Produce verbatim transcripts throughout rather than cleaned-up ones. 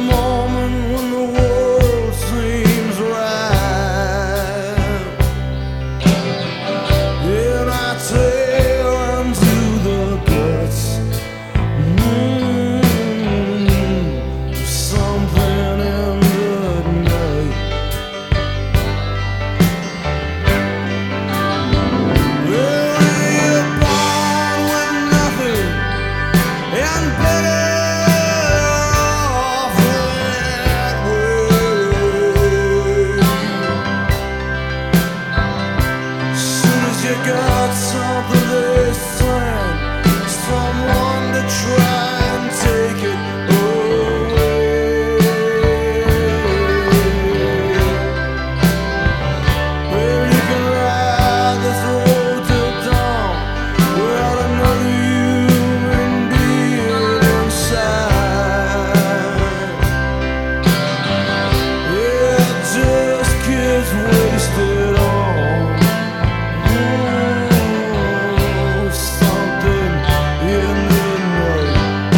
moment when the world seems right, and I tear into the guts. Mm, something in the night. Well, you're born with nothing and better off that way. Soon as you got something they send someone to try and take it away. Well, you can ride this road till dawn without another human being inside. Yeah, just kids wasted on mm, something in the night.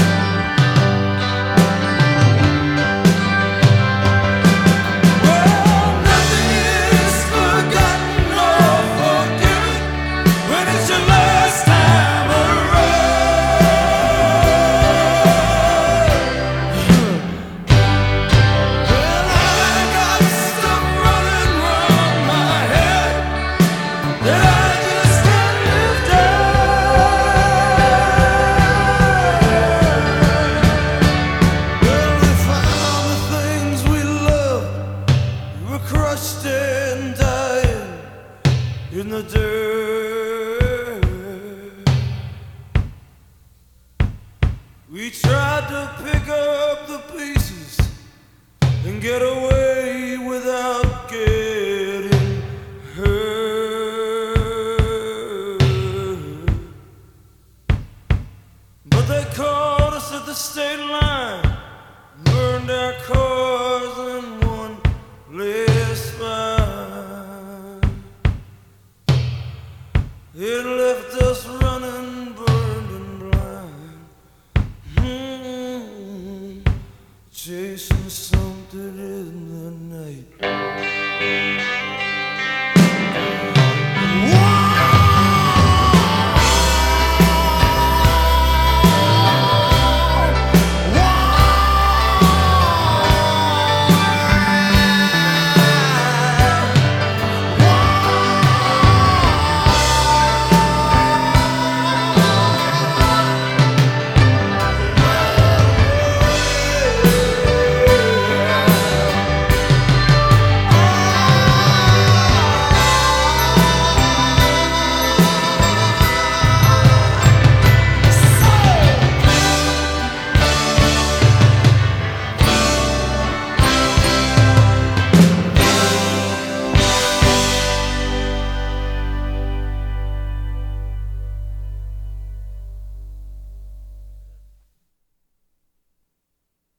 Well, nothing is forgotten or forgiven when it's your last time around. Well, I got stuff running round my head that I just can't lift up. Well, we found the things we loved, we were crushed and dying in the dirt. We tried to pick up the pieces and get away without getting hurt, but they caught us at the state line, burned our cars in one last spine. It left us running, burned and blind, mm, chasing something in the night.